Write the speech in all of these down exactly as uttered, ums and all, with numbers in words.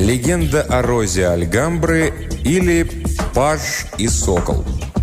Легенда о розе Альгамбры или Паж и сокол.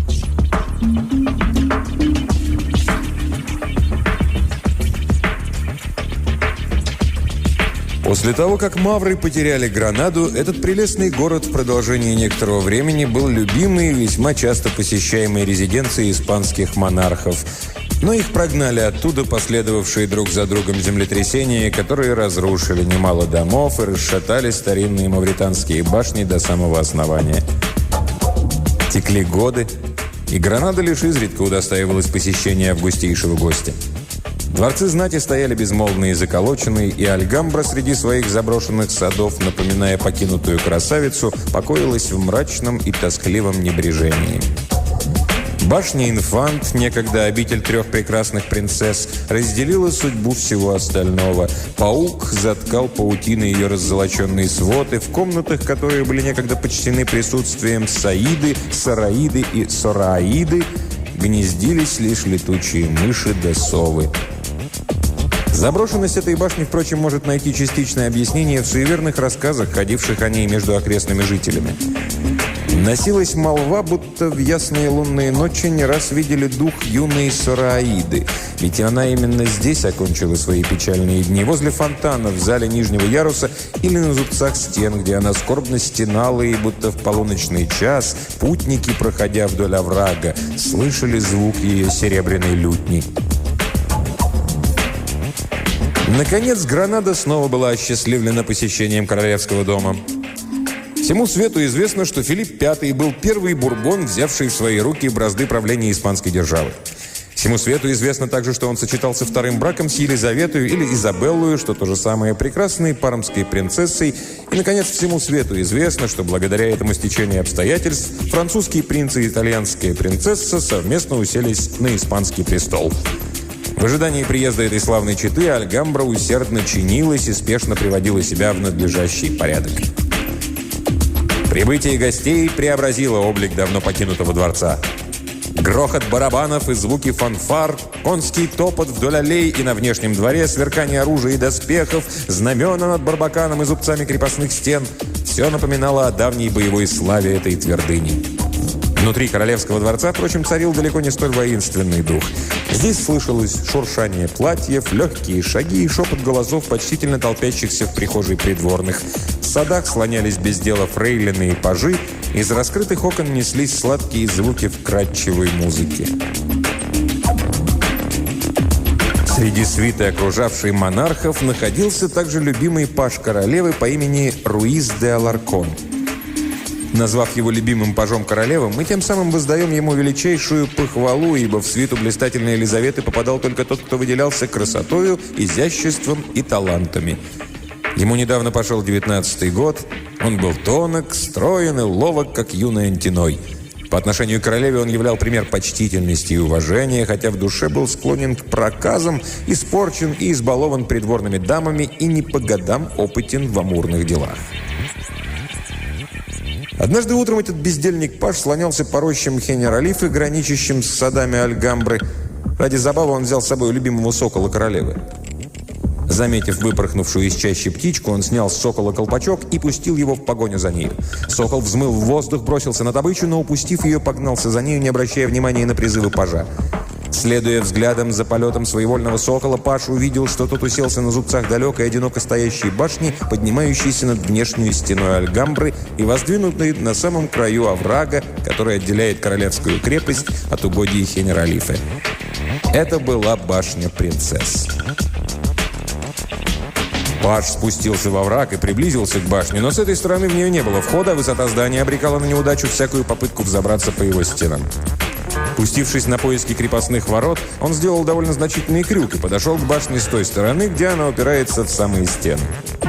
После того, как мавры потеряли Гранаду, этот прелестный город в продолжении некоторого времени был любимой и весьма часто посещаемой резиденцией испанских монархов. Но их прогнали оттуда последовавшие друг за другом землетрясения, которые разрушили немало домов и расшатали старинные мавританские башни до самого основания. Текли годы, и Гранада лишь изредка удостаивалась посещения августейшего гостя. Дворцы знати стояли безмолвные и заколоченные, и Альгамбра среди своих заброшенных садов, напоминая покинутую красавицу, покоилась в мрачном и тоскливом небрежении. Башня Инфант, некогда обитель трех прекрасных принцесс, разделила судьбу всего остального. Паук заткал паутиной ее раззолоченные своды, в комнатах, которые были некогда почтены присутствием Саиды, Сараиды и Сораиды, гнездились лишь летучие мыши да совы. Заброшенность этой башни, впрочем, может найти частичное объяснение в суеверных рассказах, ходивших о ней между окрестными жителями. Носилась молва, будто в ясные лунные ночи не раз видели дух юной Сораиды, ведь она именно здесь окончила свои печальные дни, возле фонтана в зале нижнего яруса или на зубцах стен, где она скорбно стенала, и будто в полуночный час путники, проходя вдоль оврага, слышали звук ее серебряной лютни. Наконец, Гранада снова была осчастливлена посещением королевского дома. Всему свету известно, что Филипп Пятый был первый бурбон, взявший в свои руки бразды правления испанской державы. Всему свету известно также, что он сочетался вторым браком с Елизаветой или Изабеллою, что то же самое прекрасной пармской принцессой. И, наконец, всему свету известно, что благодаря этому стечению обстоятельств французский принц и итальянская принцесса совместно уселись на испанский престол. В ожидании приезда этой славной четы Альгамбра усердно чинилась и спешно приводила себя в надлежащий порядок. Прибытие гостей преобразило облик давно покинутого дворца. Грохот барабанов и звуки фанфар, конский топот вдоль аллей и на внешнем дворе, сверкание оружия и доспехов, знамена над Барбаканом и зубцами крепостных стен – все напоминало о давней боевой славе этой твердыни. Внутри королевского дворца, впрочем, царил далеко не столь воинственный дух. Здесь слышалось шуршание платьев, легкие шаги и шепот голосов, почтительно толпящихся в прихожей придворных. В садах слонялись без дела фрейлины и пажи, из раскрытых окон неслись сладкие звуки вкрадчивой музыки. Среди свиты, окружавшей монархов, находился также любимый паж королевы по имени Руис де Аларкон. Назвав его любимым пажом королевы, мы тем самым воздаем ему величайшую похвалу, ибо в свиту блистательной Елизаветы попадал только тот, кто выделялся красотою, изяществом и талантами. Ему недавно пошел девятнадцатый год, он был тонок, строен и ловок, как юный Антиной. По отношению к королеве он являл пример почтительности и уважения, хотя в душе был склонен к проказам, испорчен и избалован придворными дамами и не по годам опытен в амурных делах. Однажды утром этот бездельник-паж слонялся по рощам Хенер-Алифы, граничащим с садами Альгамбры. Ради забавы он взял с собой любимого сокола королевы. Заметив выпорхнувшую из чащи птичку, он снял с сокола колпачок и пустил его в погоню за нею. Сокол взмыл в воздух, бросился на добычу, но, упустив ее, погнался за нею, не обращая внимания на призывы пажа. Следуя взглядом за полетом своевольного сокола, паж увидел, что тот уселся на зубцах далекой, одиноко стоящей башни, поднимающейся над внешней стеной Альгамбры и воздвинутой на самом краю оврага, который отделяет королевскую крепость от угодий Хенер-Алифы. Это была башня принцесс. Паж спустился во враг и приблизился к башне, но с этой стороны в нее не было входа, а высота здания обрекала на неудачу всякую попытку взобраться по его стенам. Пустившись на поиски крепостных ворот, он сделал довольно значительный крюк и подошел к башне с той стороны, где она упирается в самые стены.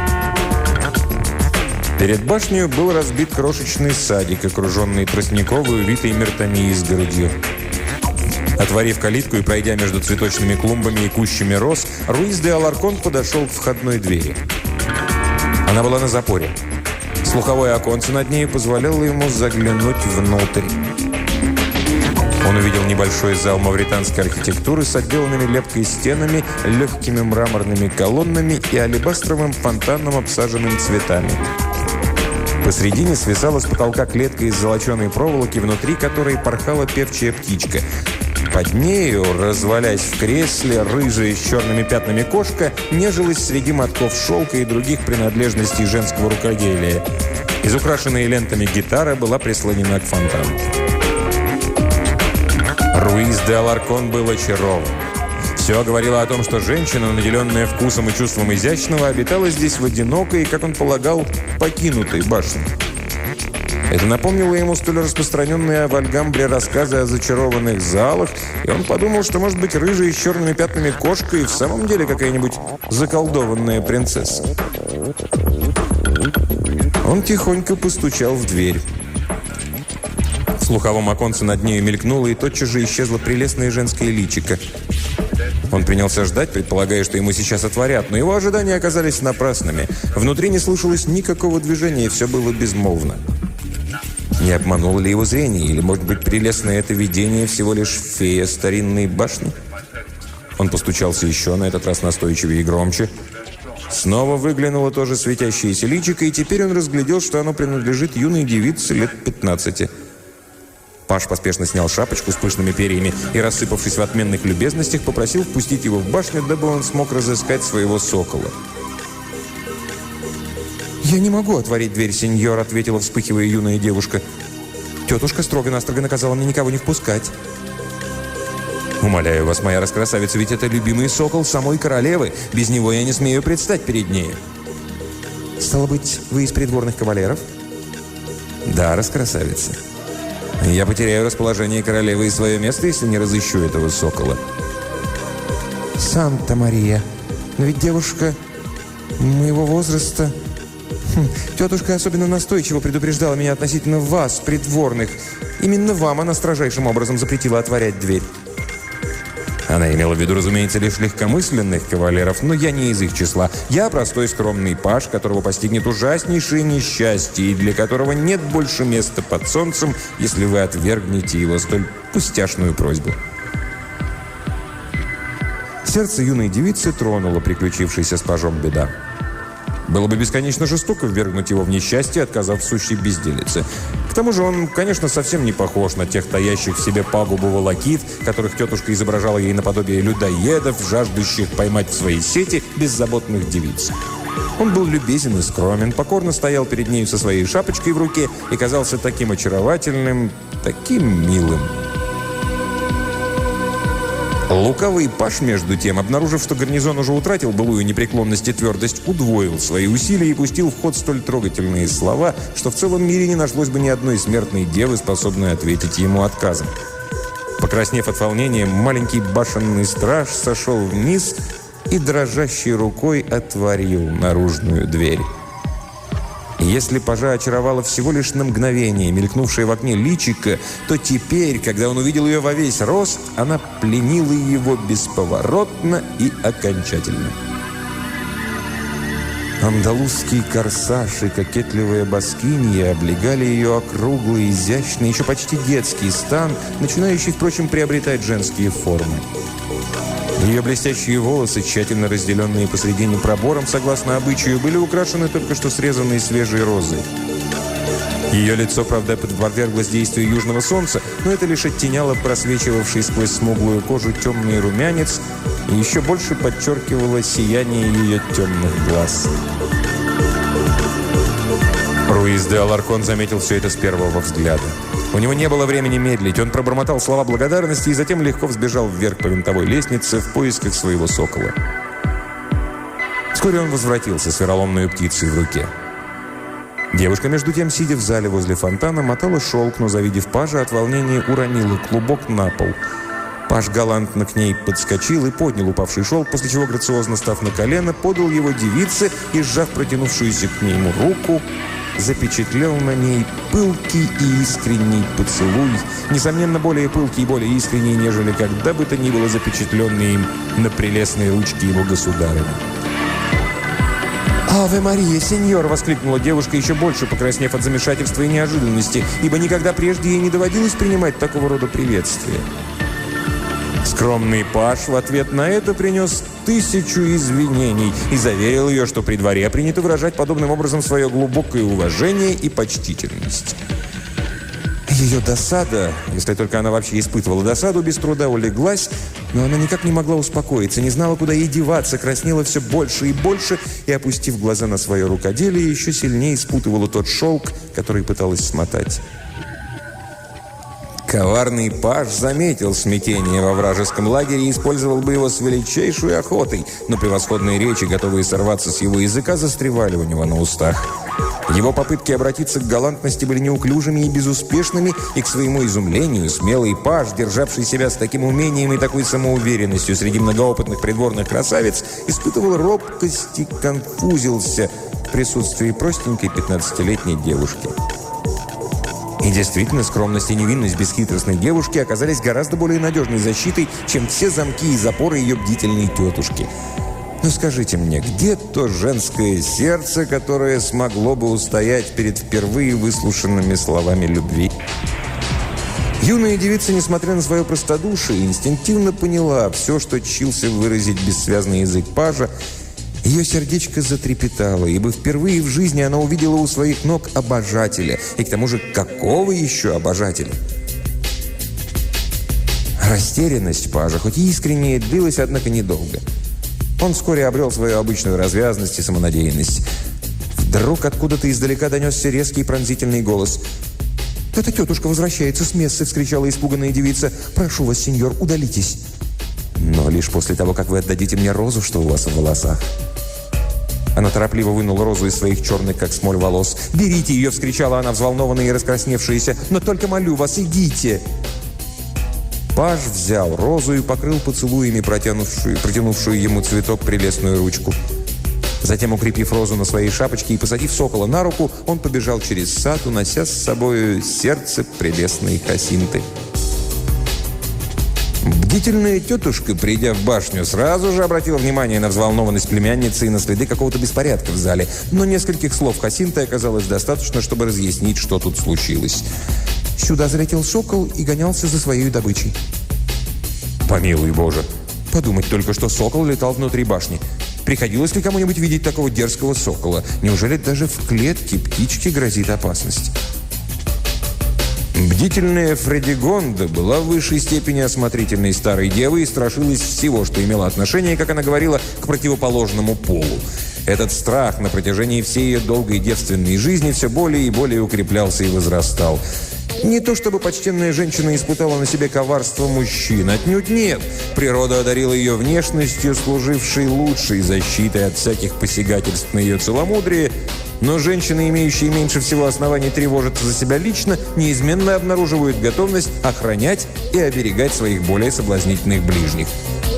Перед башней был разбит крошечный садик, окруженный тростниковой, увитой миртами изгородью. Отворив калитку и пройдя между цветочными клумбами и кущами роз, Руис де Аларкон подошел к входной двери. Она была на запоре. Слуховое оконце над ней позволяло ему заглянуть внутрь. Он увидел небольшой зал мавританской архитектуры с отделанными лепкой стенами, легкими мраморными колоннами и алебастровым фонтаном, обсаженным цветами. Посредине свисала с потолка клетка из золоченой проволоки, внутри которой порхала певчая птичка. Под нею, развалясь в кресле, рыжая с черными пятнами кошка нежилась среди мотков шелка и других принадлежностей женского рукоделия. Изукрашенная лентами гитара была прислонена к фонтану. Руис де Аларкон был очарован. Все говорило о том, что женщина, наделенная вкусом и чувством изящного, обитала здесь в одинокой, как он полагал, покинутой башне. Это напомнило ему столь распространенные в Альгамбре рассказы о зачарованных залах, и он подумал, что, может быть, рыжая с черными пятнами кошка и в самом деле какая-нибудь заколдованная принцесса. Он тихонько постучал в дверь. В слуховом оконце над нею мелькнуло, и тотчас же исчезло прелестное женское личико. Он принялся ждать, предполагая, что ему сейчас отворят, но его ожидания оказались напрасными. Внутри не слышалось никакого движения, и все было безмолвно. Не обмануло ли его зрение? Или, может быть, прелестное это видение всего лишь фея старинной башни? Он постучался еще, на этот раз настойчивее и громче. Снова выглянуло тоже светящееся личико, и теперь он разглядел, что оно принадлежит юной девице лет пятнадцати. Паж поспешно снял шапочку с пышными перьями и, рассыпавшись в отменных любезностях, попросил впустить его в башню, дабы он смог разыскать своего сокола. «Я не могу отворить дверь, сеньор», — ответила, вспыхивая юная девушка. «Тетушка строго-настрого наказала мне никого не впускать». «Умоляю вас, моя раскрасавица, ведь это любимый сокол самой королевы. Без него я не смею предстать перед ней». «Стало быть, вы из придворных кавалеров?» «Да, раскрасавица. Я потеряю расположение королевы и свое место, если не разыщу этого сокола». «Санта-Мария, но ведь девушка моего возраста...» «Тетушка особенно настойчиво предупреждала меня относительно вас, придворных. Именно вам она строжайшим образом запретила отворять дверь». Она имела в виду, разумеется, лишь легкомысленных кавалеров, но я не из их числа. Я простой скромный паж, которого постигнет ужаснейшее несчастье, и для которого нет больше места под солнцем, если вы отвергнете его столь пустяшную просьбу. Сердце юной девицы тронуло приключившейся с пажом беда. Было бы бесконечно жестоко ввергнуть его в несчастье, отказав в сущей безделице. К тому же он, конечно, совсем не похож на тех таящих в себе пагубу волокит, которых тетушка изображала ей наподобие людоедов, жаждущих поймать в свои сети беззаботных девиц. Он был любезен и скромен, покорно стоял перед нею со своей шапочкой в руке и казался таким очаровательным, таким милым. Лукавый паж, между тем, обнаружив, что гарнизон уже утратил былую непреклонность и твердость, удвоил свои усилия и пустил в ход столь трогательные слова, что в целом мире не нашлось бы ни одной смертной девы, способной ответить ему отказом. Покраснев от волнения, маленький башенный страж сошел вниз и дрожащей рукой отворил наружную дверь. Если пажа очаровала всего лишь на мгновение мелькнувшее в окне личико, то теперь, когда он увидел ее во весь рост, она пленила его бесповоротно и окончательно. Андалузский корсаж и кокетливая баскинья облегали ее округлый, изящный, еще почти детский стан, начинающий, впрочем, приобретать женские формы. Ее блестящие волосы, тщательно разделенные посредине пробором, согласно обычаю, были украшены только что срезанной свежей розой. Ее лицо, правда, подверглось действию южного солнца, но это лишь оттеняло просвечивавший сквозь смуглую кожу темный румянец и еще больше подчеркивало сияние ее темных глаз. Руис де Аларкон заметил все это с первого взгляда. У него не было времени медлить. Он пробормотал слова благодарности и затем легко взбежал вверх по винтовой лестнице в поисках своего сокола. Вскоре он возвратился с вероломной птицей в руке. Девушка, между тем, сидя в зале возле фонтана, мотала шелк, но, завидев пажа, от волнения уронила клубок на пол. Паж галантно к ней подскочил и поднял упавший шелк, после чего, грациозно став на колено, подал его девице и, сжав протянувшуюся к нему руку, запечатлел на ней пылкий и искренний поцелуй, несомненно, более пылкий и более искренний, нежели когда бы то ни было запечатленный им на прелестной ручке его государыни. «Аве Мария, сеньор!» — воскликнула девушка, еще больше покраснев от замешательства и неожиданности, ибо никогда прежде ей не доводилось принимать такого рода приветствия. С Скромный паж в ответ на это принес тысячу извинений и заверил ее, что при дворе принято выражать подобным образом свое глубокое уважение и почтительность. Ее досада, если только она вообще испытывала досаду, без труда улеглась, но она никак не могла успокоиться, не знала, куда ей деваться, краснела все больше и больше и, опустив глаза на свое рукоделие, еще сильнее спутывала тот шелк, который пыталась смотать. Коварный паж заметил смятение во вражеском лагере и использовал бы его с величайшей охотой, но превосходные речи, готовые сорваться с его языка, застревали у него на устах. Его попытки обратиться к галантности были неуклюжими и безуспешными, и, к своему изумлению, смелый паж, державший себя с таким умением и такой самоуверенностью среди многоопытных придворных красавиц, испытывал робкость и конфузился в присутствии простенькой пятнадцатилетней девушки. И действительно, скромность и невинность бесхитростной девушки оказались гораздо более надежной защитой, чем все замки и запоры ее бдительной тетушки. Но скажите мне, где то женское сердце, которое смогло бы устоять перед впервые выслушанными словами любви? Юная девица, несмотря на свое простодушие, инстинктивно поняла все, что чился выразить бессвязный язык пажа. Ее сердечко затрепетало, ибо впервые в жизни она увидела у своих ног обожателя. И к тому же, какого еще обожателя? Растерянность пажа, хоть и искренне, длилась, однако, недолго. Он вскоре обрел свою обычную развязность и самонадеянность. Вдруг откуда-то издалека донесся резкий пронзительный голос. «Эта тетушка возвращается с мессы!» — вскричала испуганная девица. «Прошу вас, сеньор, удалитесь!» «Но лишь после того, как вы отдадите мне розу, что у вас в волосах». Она торопливо вынула розу из своих черных, как смоль, волос. «Берите ее!» — вскричала она, взволнованная и раскрасневшаяся. «Но только молю вас, идите!» Паж взял розу и покрыл поцелуями протянувшую, протянувшую ему цветок прелестную ручку. Затем, укрепив розу на своей шапочке и посадив сокола на руку, он побежал через сад, унося с собой сердце прелестной Хасинты. Бдительная тетушка, придя в башню, сразу же обратила внимание на взволнованность племянницы и на следы какого-то беспорядка в зале. Но нескольких слов Хасинты оказалось достаточно, чтобы разъяснить, что тут случилось. Сюда залетел сокол и гонялся за своей добычей. Помилуй Боже! Подумать только, что сокол летал внутри башни. Приходилось ли кому-нибудь видеть такого дерзкого сокола? Неужели даже в клетке птичке грозит опасность? Бдительная Фредигонда была в высшей степени осмотрительной старой девой и страшилась всего, что имело отношение, как она говорила, к противоположному полу. Этот страх на протяжении всей ее долгой девственной жизни все более и более укреплялся и возрастал. Не то чтобы почтенная женщина испытала на себе коварство мужчин, отнюдь нет. Природа одарила ее внешностью, служившей лучшей защитой от всяких посягательств на ее целомудрие, но женщины, имеющие меньше всего оснований тревожиться за себя лично, неизменно обнаруживают готовность охранять и оберегать своих более соблазнительных ближних.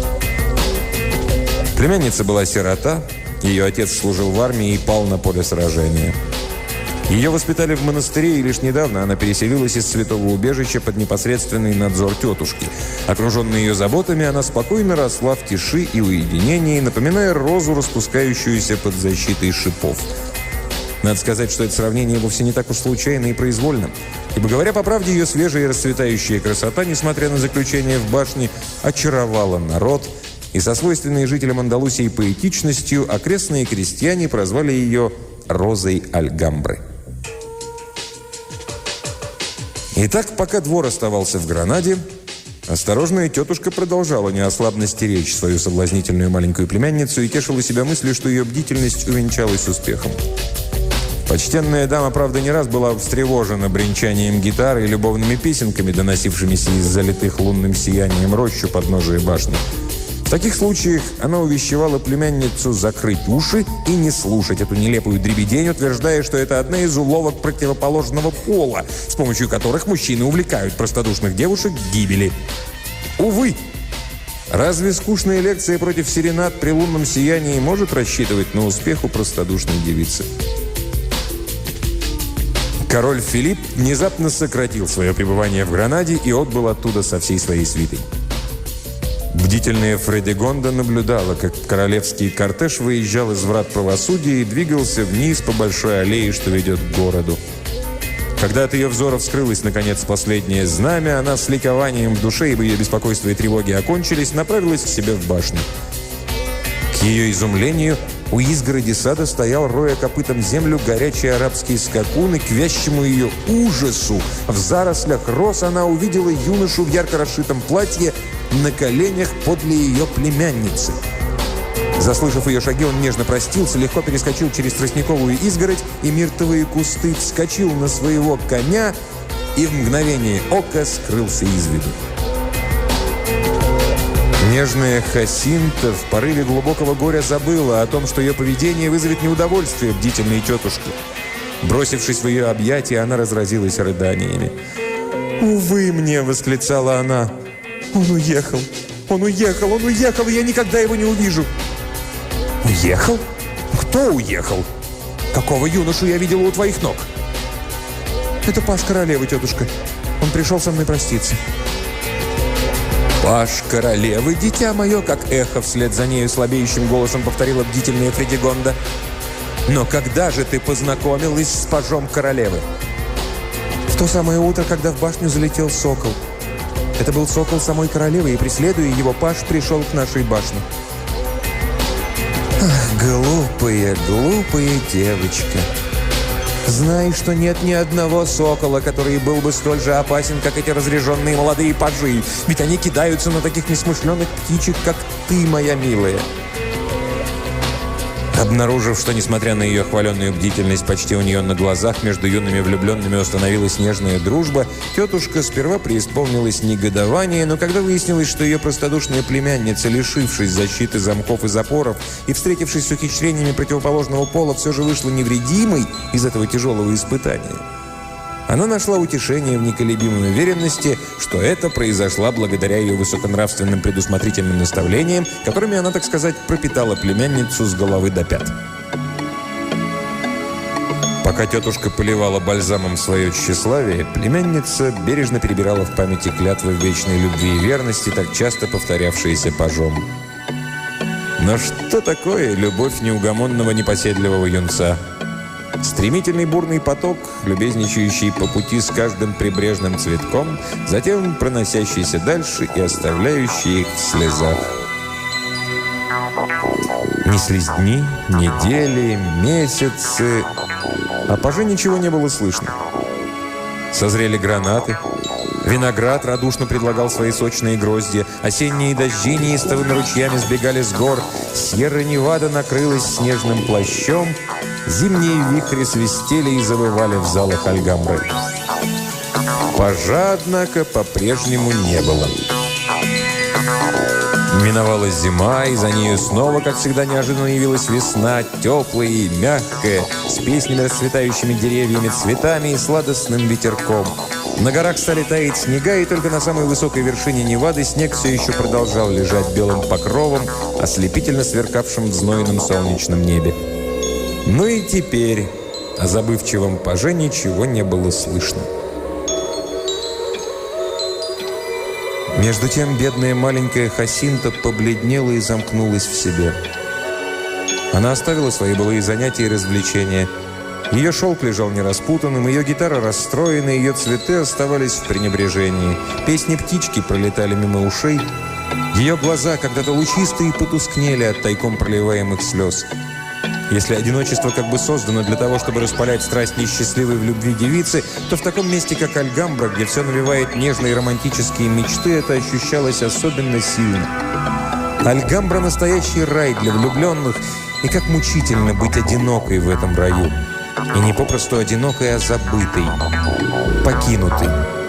Племянница была сирота, ее отец служил в армии и пал на поле сражения. Ее воспитали в монастыре, и лишь недавно она переселилась из святого убежища под непосредственный надзор тетушки. Окруженная ее заботами, она спокойно росла в тиши и уединении, напоминая розу, распускающуюся под защитой шипов. Надо сказать, что это сравнение вовсе не так уж случайно и произвольно. Ибо, говоря по правде, ее свежая и расцветающая красота, несмотря на заключение в башне, очаровала народ, и со свойственной жителям Андалусии поэтичностью окрестные крестьяне прозвали ее «Розой Альгамбры». Итак, пока двор оставался в Гранаде, осторожная тетушка продолжала неослабно стеречь свою соблазнительную маленькую племянницу и тешила себя мыслью, что ее бдительность увенчалась успехом. Почтенная дама, правда, не раз была встревожена бренчанием гитары и любовными песенками, доносившимися из залитых лунным сиянием рощи подножия башни. В таких случаях она увещевала племянницу закрыть уши и не слушать эту нелепую дребедень, утверждая, что это одна из уловок противоположного пола, с помощью которых мужчины увлекают простодушных девушек к гибели. Увы! Разве скучная лекция против серенад при лунном сиянии может рассчитывать на успех у простодушной девицы? Король Филипп внезапно сократил свое пребывание в Гранаде и отбыл оттуда со всей своей свитой. Бдительная Фредигонда наблюдала, как королевский кортеж выезжал из врат правосудия и двигался вниз по большой аллее, что ведет к городу. Когда от ее взоров скрылось, наконец, последнее знамя, она с ликованием в душе, ибо ее беспокойство и тревоги окончились, направилась к себе в башню. К ее изумлению, у изгороди сада стоял, роя копытом землю, горячий арабский скакун, и к вящему ее ужасу в зарослях роз она увидела юношу в ярко расшитом платье на коленях подле ее племянницы. Заслышав ее шаги, он нежно простился, легко перескочил через тростниковую изгородь и миртовые кусты, вскочил на своего коня и в мгновение ока скрылся из виду. Нежная Хасинта в порыве глубокого горя забыла о том, что ее поведение вызовет неудовольствие бдительной тетушки. Бросившись в ее объятия, она разразилась рыданиями. «Увы мне!» — восклицала она. «Он уехал! Он уехал! Он уехал! И я никогда его не увижу!» «Уехал? Кто уехал? Какого юношу я видела у твоих ног?» «Это паж королевы, тетушка. Он пришел со мной проститься». «Паж королевы, дитя мое!» — как эхо вслед за нею слабеющим голосом повторила бдительная Фредигонда. «Но когда же ты познакомилась с пажом королевы?» «В то самое утро, когда в башню залетел сокол. Это был сокол самой королевы, и, преследуя его, паж пришел к нашей башне». «Ах, глупая, глупая девочка! Знай, что нет ни одного сокола, который был бы столь же опасен, как эти разряженные молодые пажи, ведь они кидаются на таких несмышленных птичек, как ты, моя милая». Обнаружив, что, несмотря на ее хваленную бдительность, почти у нее на глазах между юными влюбленными установилась нежная дружба, тетушка сперва преисполнилась негодование, но когда выяснилось, что ее простодушная племянница, лишившись защиты замков и запоров и встретившись с ухищрениями противоположного пола, все же вышла невредимой из этого тяжелого испытания, она нашла утешение в неколебимой уверенности, что это произошло благодаря ее высоконравственным предусмотрительным наставлениям, которыми она, так сказать, пропитала племянницу с головы до пят. Пока тетушка поливала бальзамом свое тщеславие, племянница бережно перебирала в памяти клятвы вечной любви и верности, так часто повторявшиеся пажом. Но что такое любовь неугомонного непоседливого юнца? Стремительный бурный поток, любезничающий по пути с каждым прибрежным цветком, затем проносящийся дальше и оставляющий их в слезах. Неслись дни, недели, месяцы, а пажа ничего не было слышно. Созрели гранаты. Виноград радушно предлагал свои сочные грозди. Осенние дожди неистовыми ручьями сбегали с гор. Сьерра-Невада накрылась снежным плащом. Зимние вихри свистели и завывали в залах Альгамбры. Пажа, однако, по-прежнему не было. Миновалась зима, и за нею снова, как всегда, неожиданно явилась весна, теплая и мягкая, с песнями, расцветающими деревьями, цветами и сладостным ветерком. На горах стали таять снега, и только на самой высокой вершине Невады снег все еще продолжал лежать белым покровом, ослепительно сверкавшим в знойном солнечном небе. Ну и теперь о забывчивом паже ничего не было слышно. Между тем бедная маленькая Хасинта побледнела и замкнулась в себе. Она оставила свои былые занятия и развлечения. Ее шелк лежал нераспутанным, ее гитара расстроена, ее цветы оставались в пренебрежении. Песни птички пролетали мимо ушей. Ее глаза когда-то лучистые потускнели от тайком проливаемых слез. Если одиночество как бы создано для того, чтобы распалять страсть несчастливой в любви девицы, то в таком месте, как Альгамбра, где все навевает нежные романтические мечты, это ощущалось особенно сильно. Альгамбра – настоящий рай для влюбленных, и как мучительно быть одинокой в этом раю. И не попросту одинокой, а забытой, покинутой.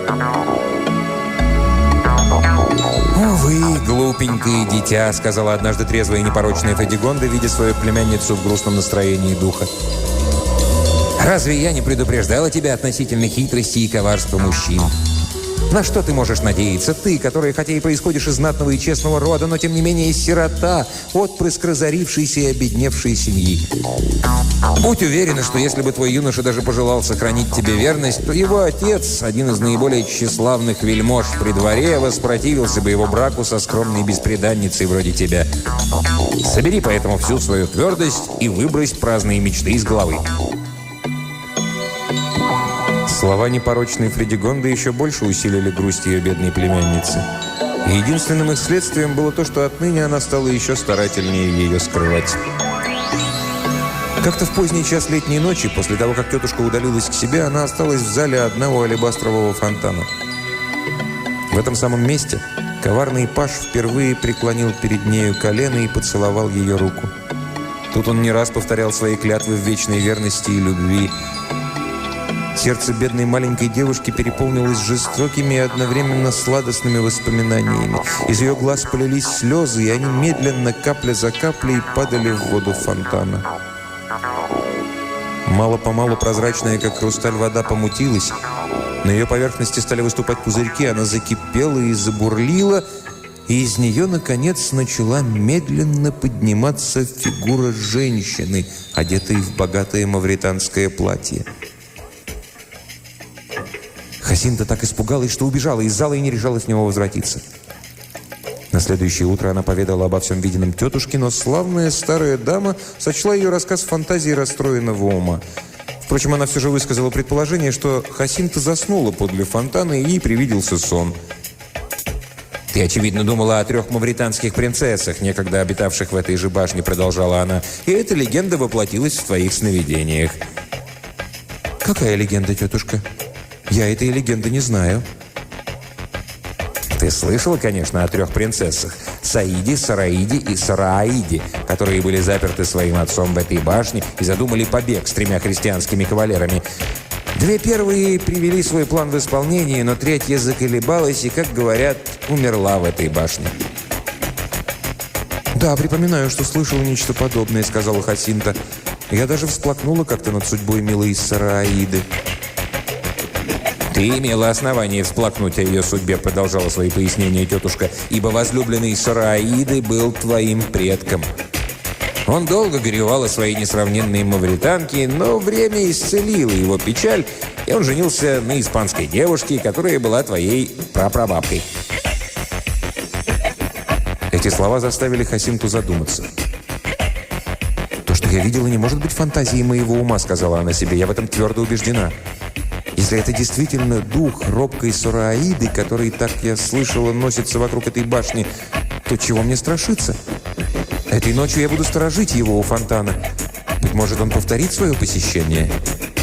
«Увы, глупенькое дитя», — сказала однажды трезвая и непорочная Фредигонда, видя свою племянницу в грустном настроении духа. «Разве я не предупреждала тебя относительно хитрости и коварства мужчин? На что ты можешь надеяться? Ты, которая, хотя и происходишь из знатного и честного рода, но тем не менее сирота, отпрыск разорившейся и обедневшей семьи. Будь уверена, что если бы твой юноша даже пожелал сохранить тебе верность, то его отец, один из наиболее тщеславных вельмож при дворе, воспротивился бы его браку со скромной бесприданницей вроде тебя. Собери поэтому всю свою твердость и выбрось праздные мечты из головы». Слова непорочной Фредегонды еще больше усилили грусть ее бедной племянницы. И единственным их следствием было то, что отныне она стала еще старательнее ее скрывать. Как-то в поздний час летней ночи, после того, как тетушка удалилась к себе, она осталась в зале одного алебастрового фонтана. В этом самом месте коварный паж впервые преклонил перед нею колено и поцеловал ее руку. Тут он не раз повторял свои клятвы в вечной верности и любви. Сердце бедной маленькой девушки переполнилось жестокими и одновременно сладостными воспоминаниями. Из ее глаз полились слезы, и они медленно, капля за каплей, падали в воду фонтана. Мало-помалу прозрачная, как хрусталь, вода помутилась. На ее поверхности стали выступать пузырьки, она закипела и забурлила, и из нее, наконец, начала медленно подниматься фигура женщины, одетой в богатое мавританское платье. Хасинта так испугалась, что убежала из зала и не решалась в него возвратиться. На следующее утро она поведала обо всем виденном тетушке, но славная старая дама сочла ее рассказ фантазии расстроенного ума. Впрочем, она все же высказала предположение, что Хасинта заснула подле фонтана, и ей привиделся сон. «Ты, очевидно, думала о трех мавританских принцессах, некогда обитавших в этой же башне», — продолжала она, «и эта легенда воплотилась в твоих сновидениях». «Какая легенда, тетушка? Я этой легенды не знаю». «Ты слышала, конечно, о трех принцессах – Саиде, Сараиде и Сарааиде, которые были заперты своим отцом в этой башне и задумали побег с тремя христианскими кавалерами. Две первые привели свой план в исполнение, но третья заколебалась и, как говорят, умерла в этой башне». «Да, припоминаю, что слышала нечто подобное», – сказала Хасинта. «Я даже всплакнула как-то над судьбой милой Сарааиды». «Ты имела основание всплакнуть о ее судьбе», — продолжала свои пояснения тетушка, «ибо возлюбленный Сарааиды был твоим предком. Он долго горевал о своей несравненной мавританке, но время исцелило его печаль, и он женился на испанской девушке, которая была твоей прапрабабкой». Эти слова заставили Хасинту задуматься. «То, что я видела, не может быть фантазией моего ума», — сказала она себе. «Я в этом твердо убеждена. Если это действительно дух робкой Сарааиды, который, так я слышала, носится вокруг этой башни, то чего мне страшиться? Этой ночью я буду сторожить его у фонтана. Быть может, он повторит свое посещение?»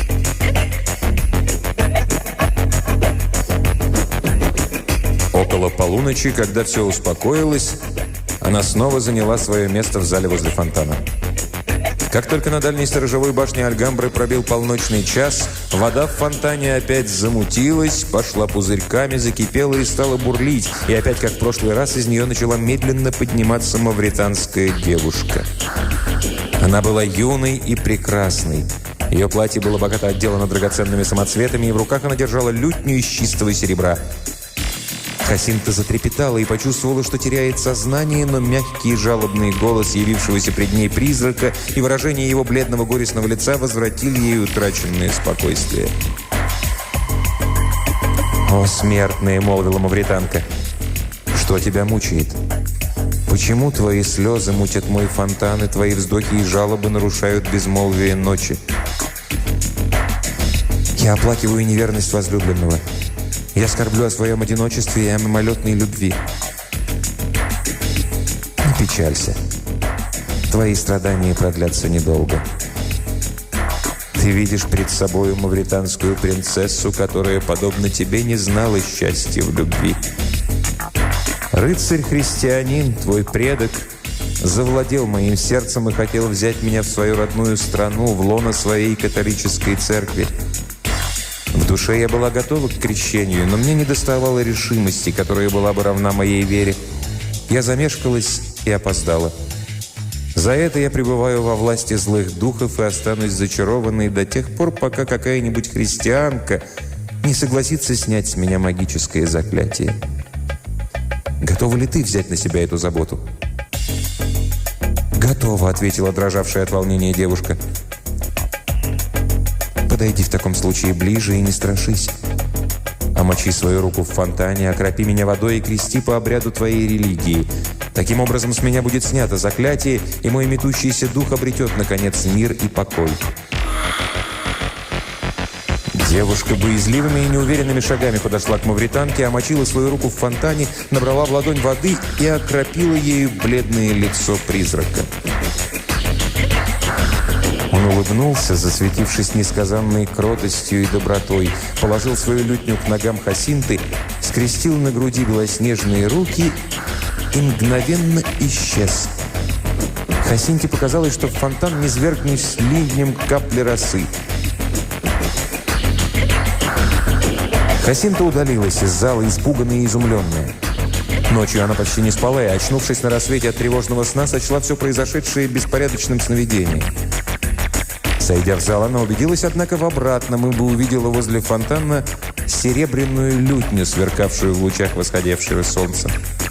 Около полуночи, когда все успокоилось, она снова заняла свое место в зале возле фонтана. Как только на дальней сторожевой башне Альгамбры пробил полночный час, вода в фонтане опять замутилась, пошла пузырьками, закипела и стала бурлить, и опять, как в прошлый раз, из нее начала медленно подниматься мавританская девушка. Она была юной и прекрасной. Ее платье было богато отделано драгоценными самоцветами, и в руках она держала лютню из чистого серебра. Хасинта затрепетала и почувствовала, что теряет сознание, но мягкий и жалобный голос явившегося пред ней призрака и выражение его бледного горестного лица возвратили ей утраченное спокойствие. «О, смертная!» — молвила мавританка. «Что тебя мучает? Почему твои слезы мутят мой фонтан, и твои вздохи и жалобы нарушают безмолвие ночи?» «Я оплакиваю неверность возлюбленного. Я скорблю о своем одиночестве и о мимолетной любви. Не печалься. Твои страдания продлятся недолго. Ты видишь пред собою мавританскую принцессу, которая, подобно тебе, не знала счастья в любви. Рыцарь-христианин, твой предок, завладел моим сердцем и хотел взять меня в свою родную страну, в лоно своей католической церкви. В душе я была готова к крещению, но мне недоставало решимости, которая была бы равна моей вере. Я замешкалась и опоздала. За это я пребываю во власти злых духов и останусь зачарованной до тех пор, пока какая-нибудь христианка не согласится снять с меня магическое заклятие. Готова ли ты взять на себя эту заботу?» «Готова», — ответила дрожавшая от волнения девушка. «Подойди в таком случае ближе и не страшись. Омочи свою руку в фонтане, окропи меня водой и крести по обряду твоей религии. Таким образом с меня будет снято заклятие, и мой метущийся дух обретет, наконец, мир и покой». Девушка боязливыми и неуверенными шагами подошла к мавританке, омочила свою руку в фонтане, набрала в ладонь воды и окропила ею бледное лицо призрака. Он улыбнулся, засветившись несказанной кротостью и добротой, положил свою лютню к ногам Хасинты, скрестил на груди белоснежные руки и мгновенно исчез. Хасинте показалось, что в фонтан низвергнись ливнем капли росы. Хасинта удалилась из зала, испуганная и изумленная. Ночью она почти не спала и, очнувшись на рассвете от тревожного сна, сочла все произошедшее беспорядочным сновидением. Сойдя в зал, она убедилась, однако, в обратном, ибо увидела возле фонтана серебряную лютню, сверкавшую в лучах восходившего солнца.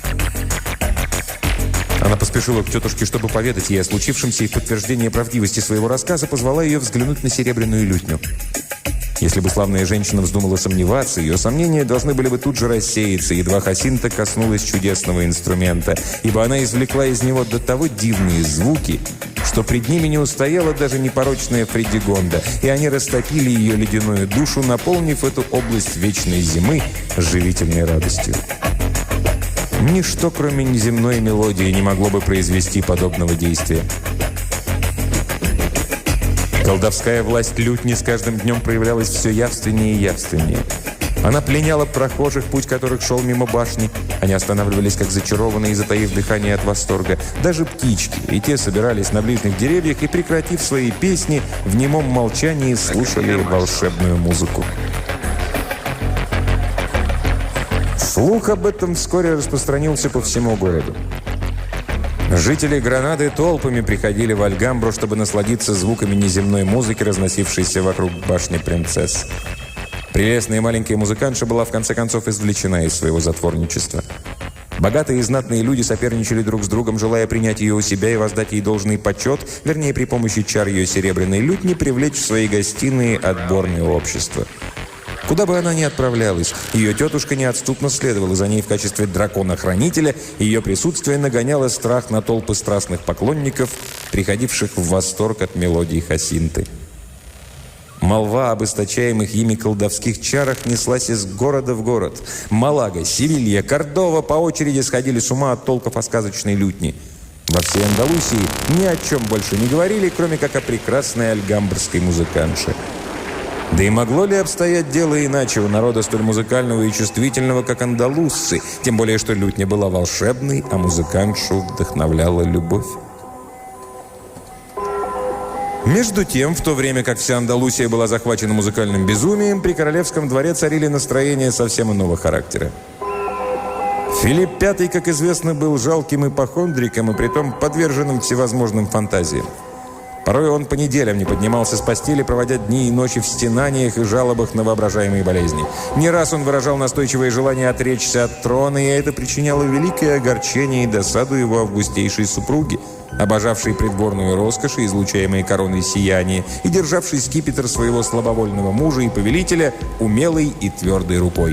Она поспешила к тетушке, чтобы поведать ей о случившемся, и в подтверждение правдивости своего рассказа позвала ее взглянуть на серебряную лютню. Если бы славная женщина вздумала сомневаться, ее сомнения должны были бы тут же рассеяться, едва Хасинта коснулась чудесного инструмента, ибо она извлекла из него до того дивные звуки, что пред ними не устояла даже непорочная Фредигонда, и они растопили ее ледяную душу, наполнив эту область вечной зимы живительной радостью. Ничто, кроме неземной мелодии, не могло бы произвести подобного действия. Колдовская власть лютни с каждым днем проявлялась все явственнее и явственнее. Она пленяла прохожих, путь которых шел мимо башни. Они останавливались, как зачарованные, затаив дыхание от восторга. Даже птички, и те собирались на ближних деревьях и, прекратив свои песни, в немом молчании слушали волшебную музыку. Слух об этом вскоре распространился по всему городу. Жители Гранады толпами приходили в Альгамбру, чтобы насладиться звуками неземной музыки, разносившейся вокруг башни принцесс. Прелестная маленькая музыкантша была в конце концов извлечена из своего затворничества. Богатые и знатные люди соперничали друг с другом, желая принять ее у себя и воздать ей должный почет, вернее, при помощи чар ее серебряной лютни привлечь в свои гостиные отборное общество. Куда бы она ни отправлялась, ее тетушка неотступно следовала за ней в качестве дракона-хранителя, и ее присутствие нагоняло страх на толпы страстных поклонников, приходивших в восторг от мелодии Хасинты. Молва об источаемых ими колдовских чарах неслась из города в город. Малага, Севилья, Кордова по очереди сходили с ума от толков о сказочной лютни. Во всей Андалусии ни о чем больше не говорили, кроме как о прекрасной альгамбрской музыкантше. Да и могло ли обстоять дело иначе у народа столь музыкального и чувствительного, как андалусцы, тем более, что лютня была волшебной, а музыкантшу вдохновляла любовь? Между тем, в то время как вся Андалусия была захвачена музыкальным безумием, при королевском дворе царили настроения совсем иного характера. Филипп Пятый, как известно, был жалким ипохондриком и притом подверженным всевозможным фантазиям. Порой он по неделям не поднимался с постели, проводя дни и ночи в стенаниях и жалобах на воображаемые болезни. Не раз он выражал настойчивое желание отречься от трона, и это причиняло великое огорчение и досаду его августейшей супруге, обожавшей придворную роскошь и излучаемые короной сияние, и державшей скипетр своего слабовольного мужа и повелителя умелой и твердой рукой.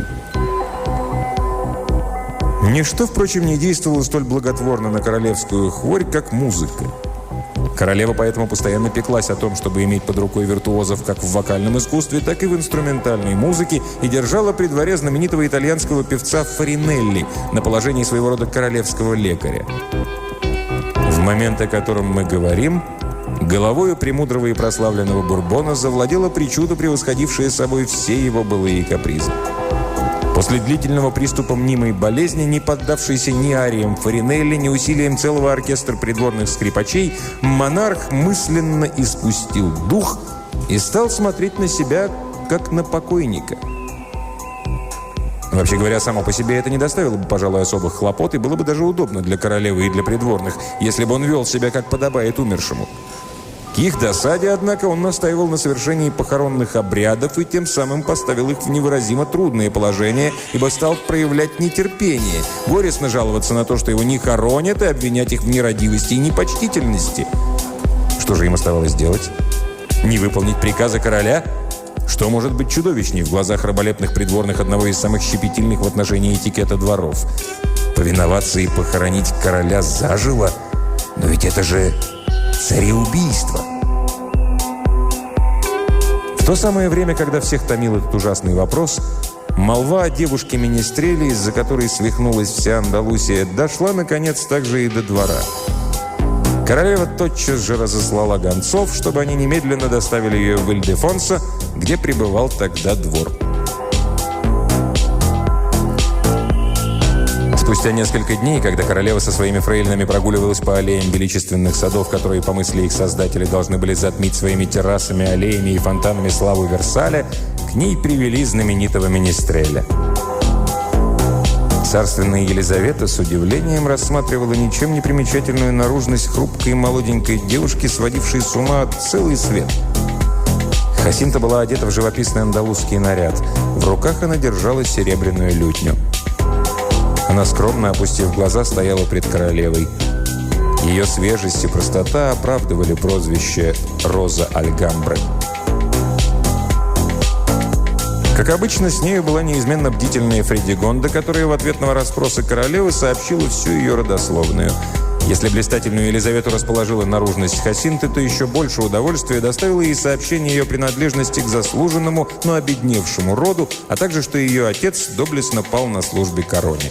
Ничто, впрочем, не действовало столь благотворно на королевскую хворь, как музыка. Королева поэтому постоянно пеклась о том, чтобы иметь под рукой виртуозов как в вокальном искусстве, так и в инструментальной музыке, и держала при дворе знаменитого итальянского певца Фаринелли на положении своего рода королевского лекаря. В момент, о котором мы говорим, головою премудрого и прославленного Бурбона завладела причуда, превосходившая собой все его былые капризы. После длительного приступа мнимой болезни, не поддавшейся ни ариям Фаринелли, ни усилиям целого оркестра придворных скрипачей, монарх мысленно испустил дух и стал смотреть на себя, как на покойника. Вообще говоря, само по себе это не доставило бы, пожалуй, особых хлопот, и было бы даже удобно для королевы и для придворных, если бы он вел себя, как подобает умершему. К их досаде, однако, он настаивал на совершении похоронных обрядов и тем самым поставил их в невыразимо трудное положение, ибо стал проявлять нетерпение, горестно жаловаться на то, что его не хоронят, и обвинять их в нерадивости и непочтительности. Что же им оставалось делать? Не выполнить приказа короля? Что может быть чудовищней в глазах раболепных придворных одного из самых щепетильных в отношении этикета дворов? Повиноваться и похоронить короля заживо? Но ведь это же цареубийство. В то самое время, когда всех томил этот ужасный вопрос, молва о девушке Министрели, из-за которой свихнулась вся Андалусия, дошла, наконец, также и до двора. Королева тотчас же разослала гонцов, чтобы они немедленно доставили ее в Ильдефонсо, где пребывал тогда двор. Спустя несколько дней, когда королева со своими фрейлинами прогуливалась по аллеям величественных садов, которые, по мысли их создателей, должны были затмить своими террасами, аллеями и фонтанами славу Версаля, к ней привели знаменитого Министреля. Царственная Елизавета с удивлением рассматривала ничем не примечательную наружность хрупкой молоденькой девушки, сводившей с ума целый свет. Хасинта была одета в живописный андалузский наряд. В руках она держала серебряную лютню. Она, скромно опустив глаза, стояла пред королевой. Ее свежесть и простота оправдывали прозвище «Роза Альгамбры». Как обычно, с нею была неизменно бдительная Фредигонда, которая в ответ на расспросы королевы сообщила всю ее родословную. Если блистательную Елизавету расположила наружность Хасинты, то еще больше удовольствия доставило ей сообщение ее принадлежности к заслуженному, но обедневшему роду, а также, что ее отец доблестно пал на службе короне.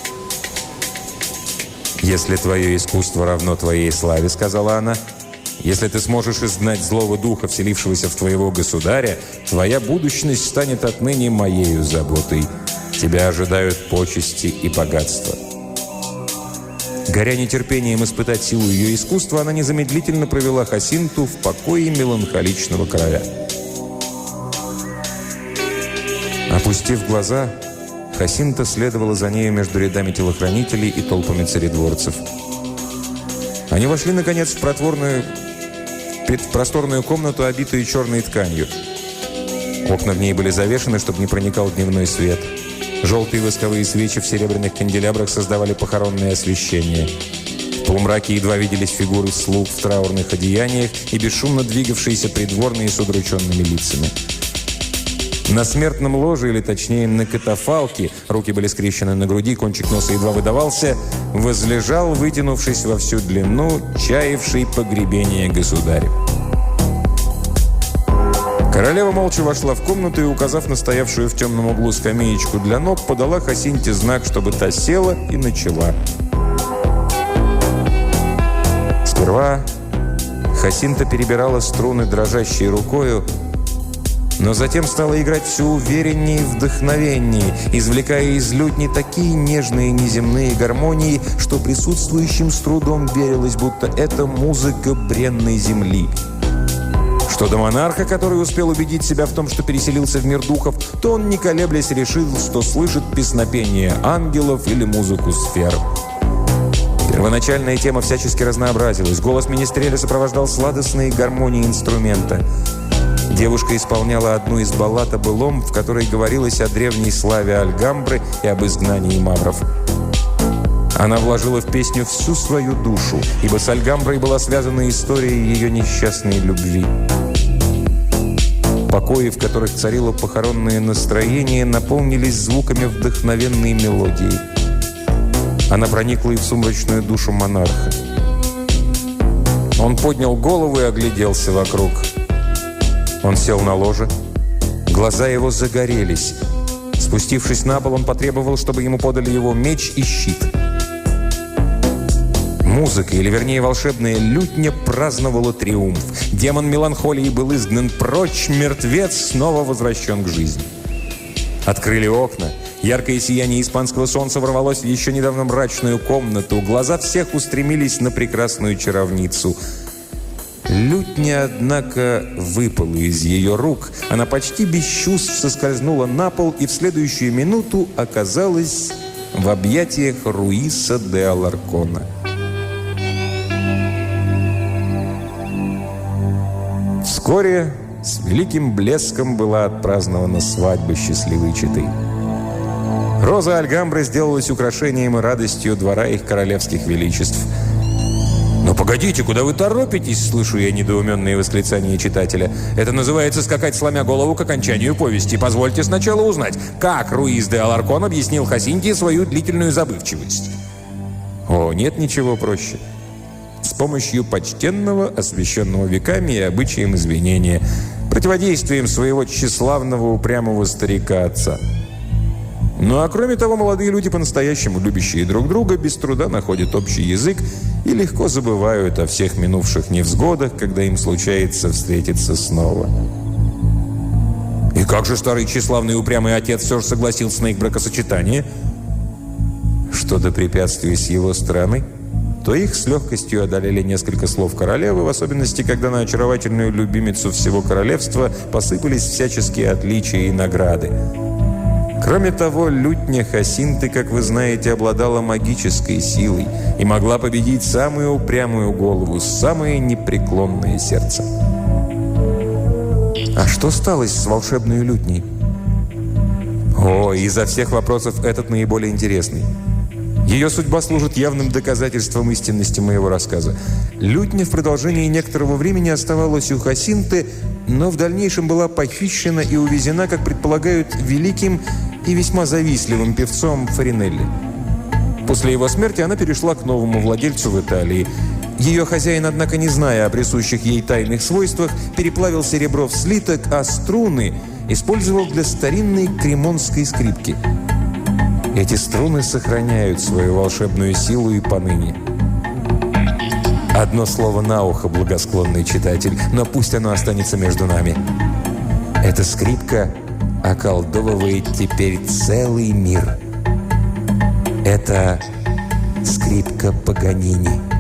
«Если твое искусство равно твоей славе, — сказала она, — если ты сможешь изгнать злого духа, вселившегося в твоего государя, твоя будущность станет отныне моею заботой. Тебя ожидают почести и богатство». Горя нетерпением испытать силу ее искусства, она незамедлительно провела Хасинту в покое меланхоличного короля. Опустив глаза, Хасинта следовала за нею между рядами телохранителей и толпами царедворцев. Они вошли, наконец, в протворную, в просторную комнату, обитую черной тканью. Окна в ней были завешены, чтобы не проникал дневной свет. Желтые восковые свечи в серебряных канделябрах создавали похоронное освещение. В полумраке едва виделись фигуры слуг в траурных одеяниях и бесшумно двигавшиеся придворные с удрученными лицами. На смертном ложе, или точнее на катафалке, руки были скрещены на груди, кончик носа едва выдавался, возлежал, вытянувшись во всю длину, чаявший погребение государя. Королева молча вошла в комнату и, указав на стоявшую в темном углу скамеечку для ног, подала Хасинте знак, чтобы та села и начала. Сперва Хасинта перебирала струны дрожащей рукою, но затем стала играть все увереннее и вдохновеннее, извлекая из лютни такие нежные неземные гармонии, что присутствующим с трудом верилось, будто это музыка бренной земли. Что до монарха, который успел убедить себя в том, что переселился в мир духов, то он, не колеблясь, решил, что слышит песнопение ангелов или музыку сфер. Первоначальная тема всячески разнообразилась. Голос Министреля сопровождал сладостные гармонии инструмента. Девушка исполняла одну из баллад о былом, в которой говорилось о древней славе Альгамбры и об изгнании мавров. Она вложила в песню всю свою душу, ибо с Альгамброй была связана история ее несчастной любви. Покои, в которых царило похоронное настроение, наполнились звуками вдохновенной мелодии. Она проникла и в сумрачную душу монарха. Он поднял голову и огляделся вокруг. Он сел на ложе. Глаза его загорелись. Спустившись на пол, он потребовал, чтобы ему подали его меч и щит. Музыка, или вернее волшебная лютня, праздновала триумф. Демон меланхолии был изгнан прочь, мертвец снова возвращен к жизни. Открыли окна. Яркое сияние испанского солнца ворвалось в еще недавно мрачную комнату. Глаза всех устремились на прекрасную чаровницу. Лютня, однако, выпала из ее рук. Она почти без чувств соскользнула на пол и в следующую минуту оказалась в объятиях Руиса де Аларкона. Вскоре с великим блеском была отпразднована свадьба счастливой четы. Роза Альгамбры сделалась украшением и радостью двора их королевских величеств. «Но погодите, куда вы торопитесь?» – слышу я недоуменные восклицания читателя. «Это называется скакать, сломя голову, к окончанию повести. Позвольте сначала узнать, как Руис де Аларкон объяснил Хасинте свою длительную забывчивость». О, нет ничего проще. С помощью почтенного, освященного веками и обычаем извинения. противодействием своего тщеславного упрямого старика-отца. Ну а кроме того, молодые люди, по-настоящему любящие друг друга, без труда находят общий язык и легко забывают о всех минувших невзгодах, когда им случается встретиться снова. И как же старый тщеславный и упрямый отец все же согласился на их бракосочетание? Что до препятствий с его стороны, то их с легкостью одолели несколько слов королевы, в особенности, когда на очаровательную любимицу всего королевства посыпались всяческие отличия и награды. Кроме того, лютня Хасинты, как вы знаете, обладала магической силой и могла победить самую упрямую голову, самое непреклонное сердце. А что стало с волшебной лютней? О, изо всех вопросов этот наиболее интересный. Ее судьба служит явным доказательством истинности моего рассказа. Лютня в продолжении некоторого времени оставалась у Хасинты, но в дальнейшем была похищена и увезена, как предполагают, великим и весьма завистливым певцом Фаринелли. После его смерти она перешла к новому владельцу в Италии. Ее хозяин, однако, не зная о присущих ей тайных свойствах, переплавил серебро в слиток, а струны использовал для старинной кремонской скрипки. Эти струны сохраняют свою волшебную силу и поныне. Одно слово на ухо, благосклонный читатель, но пусть оно останется между нами. Эта скрипка околдовывает теперь целый мир. Это скрипка Паганини.